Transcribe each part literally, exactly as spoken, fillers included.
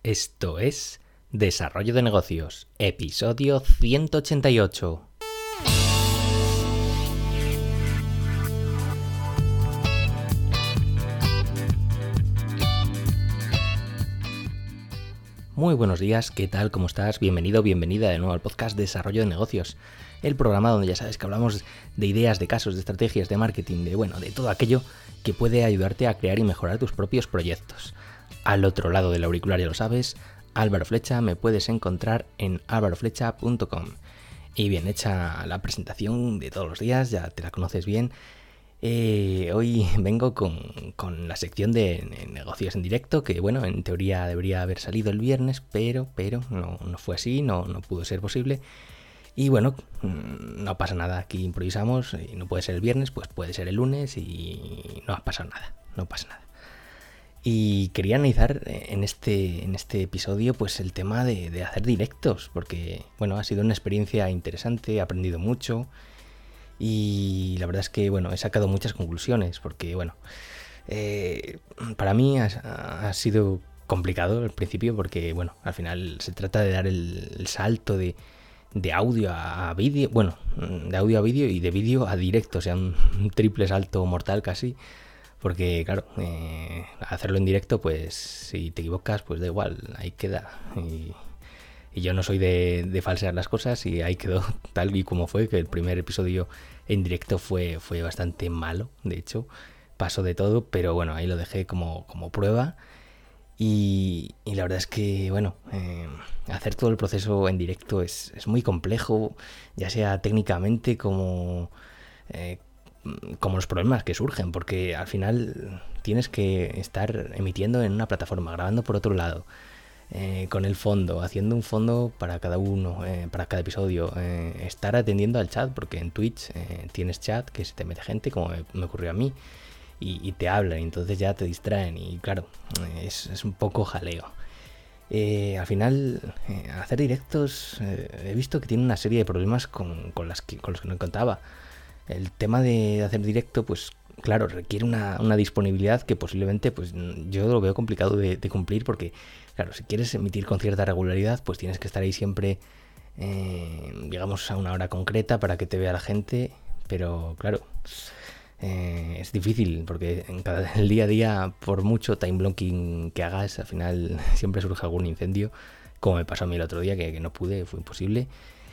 Esto es Desarrollo de Negocios, episodio ciento ochenta y ocho. Muy buenos días, ¿qué tal? ¿Cómo estás? Bienvenido, bienvenida de nuevo al podcast Desarrollo de Negocios, el programa donde ya sabes que hablamos de ideas, de casos, de estrategias, de marketing, de bueno, de todo aquello que puede ayudarte a crear y mejorar tus propios proyectos. Al otro lado del auricular, ya lo sabes, Álvaro Flecha, me puedes encontrar en álvaro flecha punto com. Y bien, hecha la presentación de todos los días, ya te la conoces bien. Eh, hoy vengo con, con la sección de negocios en directo, que bueno, en teoría debería haber salido el viernes, pero, pero no, no fue así, no, no pudo ser posible. Y bueno, no pasa nada, aquí improvisamos, y no puede ser el viernes, pues puede ser el lunes y no ha pasado nada, no pasa nada. Y quería analizar en este, en este episodio pues el tema de, de hacer directos, porque bueno, ha sido una experiencia interesante, he aprendido mucho y la verdad es que bueno, he sacado muchas conclusiones, porque bueno, eh, para mí ha, ha sido complicado al principio, porque bueno, al final se trata de dar el, el salto de, de audio a, a vídeo, bueno, de audio a vídeo y de vídeo a directo, o sea, un, un triple salto mortal casi. Porque, claro, eh, hacerlo en directo, pues si te equivocas, pues da igual, ahí queda. Y, y yo no soy de, de falsear las cosas y ahí quedó tal y como fue, que el primer episodio en directo fue, fue bastante malo, de hecho, pasó de todo, pero bueno, ahí lo dejé como, como prueba. Y, y la verdad es que, bueno, eh, hacer todo el proceso en directo es, es muy complejo, ya sea técnicamente como... Eh, como los problemas que surgen, porque al final tienes que estar emitiendo en una plataforma, grabando por otro lado, eh, con el fondo, haciendo un fondo para cada uno, eh, para cada episodio, eh, estar atendiendo al chat, porque en Twitch eh, tienes chat que se te mete gente, como me, me ocurrió a mí, y, y te hablan, y entonces ya te distraen, y claro, es, es un poco jaleo. Eh, al final, eh, hacer directos, eh, he visto que tiene una serie de problemas con, con, las que, con los que no contaba. El tema de hacer directo, pues claro, requiere una, una disponibilidad que posiblemente pues yo lo veo complicado de, de cumplir, porque claro, si quieres emitir con cierta regularidad, pues tienes que estar ahí siempre, eh, digamos, a una hora concreta para que te vea la gente, pero claro, eh, es difícil, porque en cada, el día a día, por mucho time blocking que hagas, al final siempre surge algún incendio, como me pasó a mí el otro día, que, que no pude, fue imposible.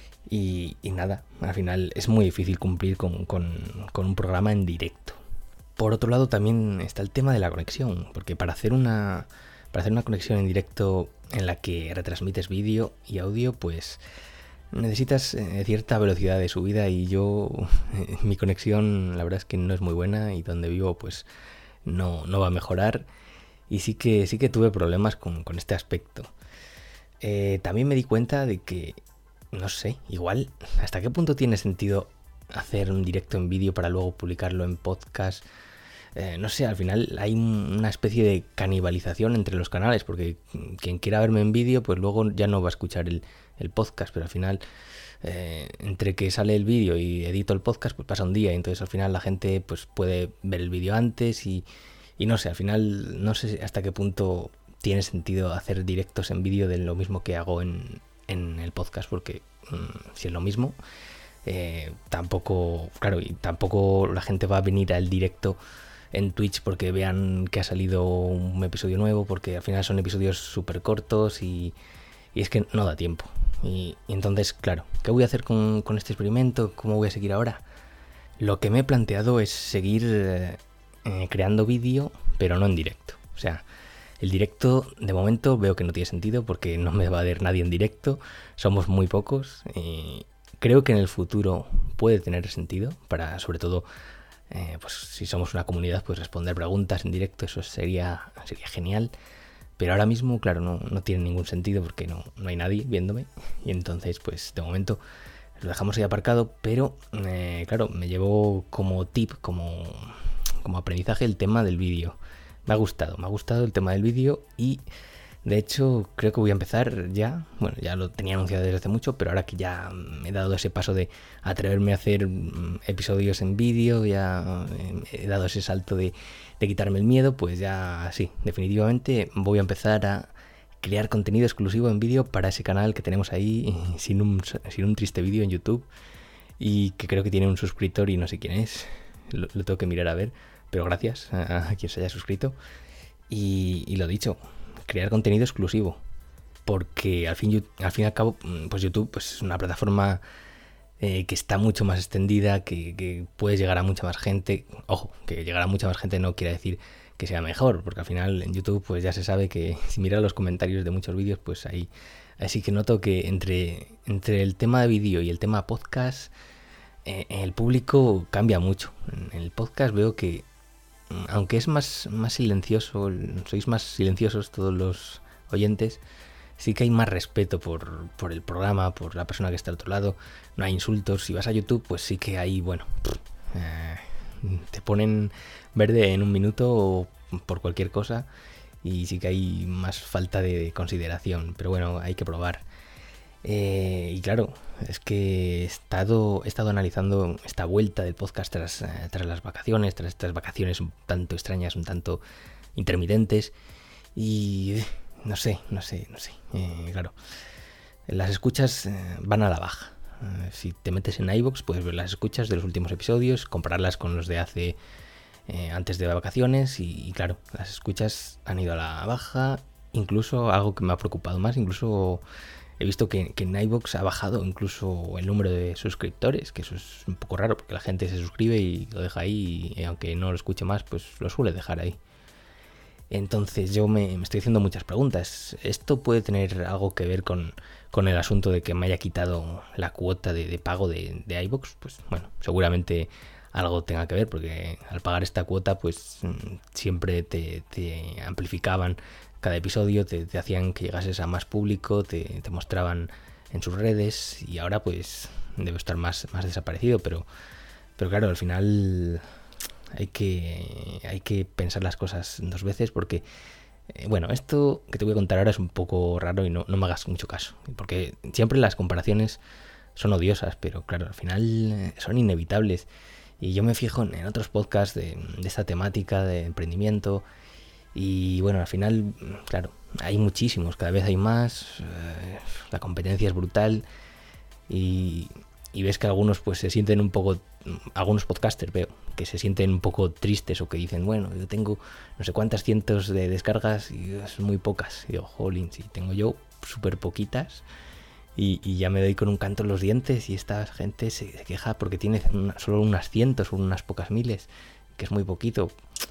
Y, y nada, al final es muy difícil cumplir con, con, con un programa en directo. Por otro lado también está el tema de la conexión, porque para hacer una, para hacer una conexión en directo en la que retransmites vídeo y audio, pues necesitas eh, cierta velocidad de subida, y yo, eh, mi conexión la verdad es que no es muy buena, y donde vivo pues no, no va a mejorar, y sí que, sí que tuve problemas con, con este aspecto. Eh, también me di cuenta de que no sé, igual, ¿hasta qué punto tiene sentido hacer un directo en vídeo para luego publicarlo en podcast? Eh, no sé, al final hay una especie de canibalización entre los canales, porque quien quiera verme en vídeo, pues luego ya no va a escuchar el, el podcast, pero al final, eh, entre que sale el vídeo y edito el podcast, pues pasa un día, y entonces al final la gente pues puede ver el vídeo antes y, y no sé, al final no sé hasta qué punto tiene sentido hacer directos en vídeo de lo mismo que hago en... en el podcast, porque mmm, si es lo mismo, eh, tampoco, claro, y tampoco la gente va a venir al directo en Twitch porque vean que ha salido un episodio nuevo, porque al final son episodios súper cortos y, y es que no da tiempo. Y, y entonces, claro, ¿qué voy a hacer con, con este experimento? ¿Cómo voy a seguir ahora? Lo que me he planteado es seguir eh, creando vídeo, pero no en directo. O sea, el directo, de momento, veo que no tiene sentido, porque no me va a ver nadie en directo. Somos muy pocos. Y creo que en el futuro puede tener sentido para, sobre todo, eh, pues si somos una comunidad, pues responder preguntas en directo. Eso sería, sería genial. Pero ahora mismo, claro, no, no tiene ningún sentido, porque no, no hay nadie viéndome. Y entonces, pues de momento lo dejamos ahí aparcado. Pero, eh, claro, me llevo como tip, como, como aprendizaje el tema del vídeo. Me ha gustado, me ha gustado el tema del vídeo, y de hecho creo que voy a empezar ya, bueno, ya lo tenía anunciado desde hace mucho, pero ahora que ya me he dado ese paso de atreverme a hacer episodios en vídeo, ya he dado ese salto de, de quitarme el miedo, pues ya sí, definitivamente voy a empezar a crear contenido exclusivo en vídeo para ese canal que tenemos ahí sin un, sin un triste vídeo en YouTube y que creo que tiene un suscriptor y no sé quién es, lo, lo tengo que mirar a ver, pero gracias a, a quien se haya suscrito. Y, y lo dicho, crear contenido exclusivo, porque al fin, al fin y al cabo, pues YouTube pues, es una plataforma eh, que está mucho más extendida, que, que puedes llegar a mucha más gente. Ojo, que llegar a mucha más gente no quiere decir que sea mejor, porque al final en YouTube pues ya se sabe que si miras los comentarios de muchos vídeos, pues ahí, ahí sí que noto que entre, entre el tema de vídeo y el tema podcast, eh, el público cambia mucho. En el podcast veo que, aunque es más, más silencioso, sois más silenciosos todos los oyentes, sí que hay más respeto por, por el programa, por la persona que está al otro lado, no hay insultos. Si vas a YouTube, pues sí que hay, bueno, eh, te ponen verde en un minuto o por cualquier cosa y sí que hay más falta de consideración, pero bueno, hay que probar. Eh, y claro, es que he estado, he estado analizando esta vuelta del podcast tras, eh, tras las vacaciones, tras estas vacaciones un tanto extrañas, un tanto intermitentes y no sé, no sé, no sé, eh, claro, las escuchas eh, van a la baja. Eh, si te metes en iVoox puedes ver las escuchas de los últimos episodios, compararlas con los de hace eh, antes de vacaciones y, y claro, las escuchas han ido a la baja. Incluso algo que me ha preocupado más, incluso he visto que, que en iVoox ha bajado incluso el número de suscriptores, que eso es un poco raro porque la gente se suscribe y lo deja ahí y aunque no lo escuche más, pues lo suele dejar ahí. Entonces yo me, me estoy haciendo muchas preguntas. ¿Esto puede tener algo que ver con, con el asunto de que me haya quitado la cuota de, de pago de, de iVoox? Pues bueno, seguramente algo tenga que ver, porque al pagar esta cuota pues siempre te, te amplificaban cada episodio, te, te hacían que llegases a más público, te, te mostraban en sus redes y ahora pues debe estar más, más desaparecido, pero, pero claro, al final hay que, hay que pensar las cosas dos veces porque, eh, bueno, esto que te voy a contar ahora es un poco raro y no, no me hagas mucho caso, porque siempre las comparaciones son odiosas, pero claro, al final son inevitables. Y yo me fijo en otros podcasts de, de esta temática de emprendimiento y bueno, al final, claro, hay muchísimos, cada vez hay más, eh, la competencia es brutal y, y ves que algunos pues se sienten un poco, algunos podcasters veo, que se sienten un poco tristes o que dicen, bueno, yo tengo no sé cuántas cientos de descargas y son muy pocas. Y digo, jolín, si tengo yo súper poquitas. Y, y ya me doy con un canto en los dientes y esta gente se, se queja porque tiene una, solo unas cientos o unas pocas miles, que es muy poquito.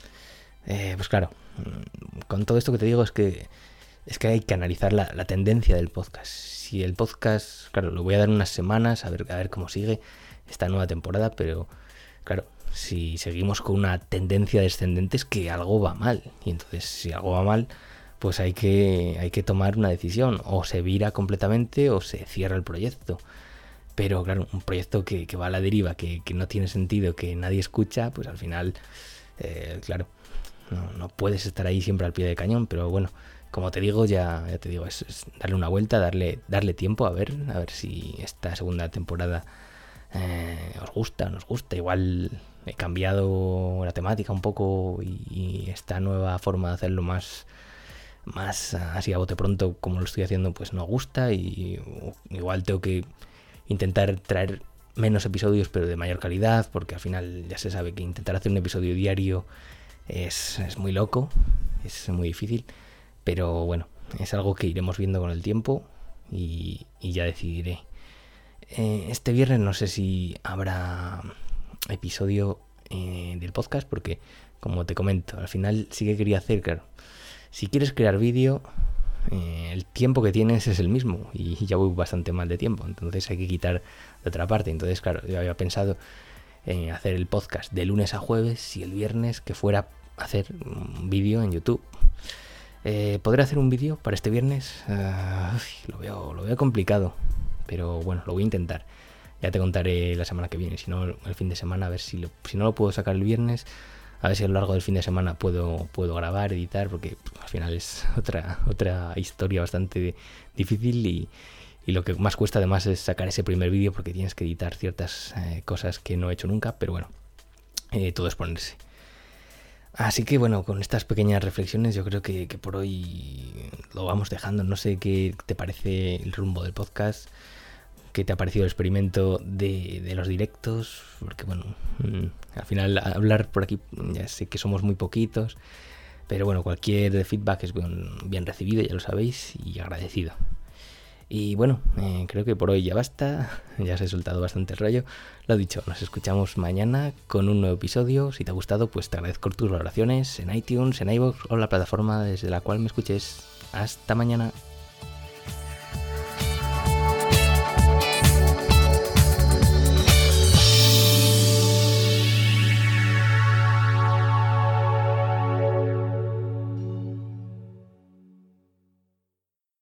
Eh, pues claro, con todo esto que te digo es que es que hay que analizar la, la tendencia del podcast. Si el podcast, claro, lo voy a dar unas semanas a ver, a ver cómo sigue esta nueva temporada, pero claro, si seguimos con una tendencia descendente es que algo va mal. Y entonces si algo va mal, pues hay que, hay que tomar una decisión, o se vira completamente o se cierra el proyecto. Pero claro, un proyecto que, que va a la deriva, que, que no tiene sentido, que nadie escucha, pues al final, eh, claro, no, no puedes estar ahí siempre al pie del cañón, pero bueno, como te digo, ya, ya te digo, es, es darle una vuelta, darle, darle tiempo a ver, a ver si esta segunda temporada eh, os gusta, nos gusta. Igual he cambiado la temática un poco y, y esta nueva forma de hacerlo más... más así a bote pronto como lo estoy haciendo pues no gusta y igual tengo que intentar traer menos episodios pero de mayor calidad, porque al final ya se sabe que intentar hacer un episodio diario es, es muy loco, es muy difícil, pero bueno, es algo que iremos viendo con el tiempo y, y ya decidiré. Eh, este viernes no sé si habrá episodio eh, del podcast, porque como te comento, al final sí que quería hacer, claro, si quieres crear vídeo, eh, el tiempo que tienes es el mismo y ya voy bastante mal de tiempo, entonces hay que quitar de otra parte. Entonces, claro, yo había pensado en hacer el podcast de lunes a jueves y el viernes que fuera a hacer un vídeo en YouTube. Eh, ¿Podré hacer un vídeo para este viernes? Uh, lo veo, lo veo complicado, pero bueno, lo voy a intentar. Ya te contaré la semana que viene, si no el fin de semana, a ver si, lo, si no lo puedo sacar el viernes. A ver si a lo largo del fin de semana puedo, puedo grabar, editar, porque al final es otra, otra historia bastante difícil y, y lo que más cuesta además es sacar ese primer vídeo porque tienes que editar ciertas eh, cosas que no he hecho nunca, pero bueno, eh, todo es ponerse. Así que bueno, con estas pequeñas reflexiones yo creo que, que por hoy lo vamos dejando. No sé qué te parece el rumbo del podcast, qué te ha parecido el experimento de, de los directos, porque bueno, al final hablar por aquí ya sé que somos muy poquitos, pero bueno, cualquier feedback es bien, bien recibido, ya lo sabéis, y agradecido. Y bueno, eh, creo que por hoy ya basta, ya os he soltado bastante rollo. Lo dicho, nos escuchamos mañana con un nuevo episodio. Si te ha gustado, pues te agradezco tus valoraciones en iTunes, en iVoox o la plataforma desde la cual me escuches. Hasta mañana.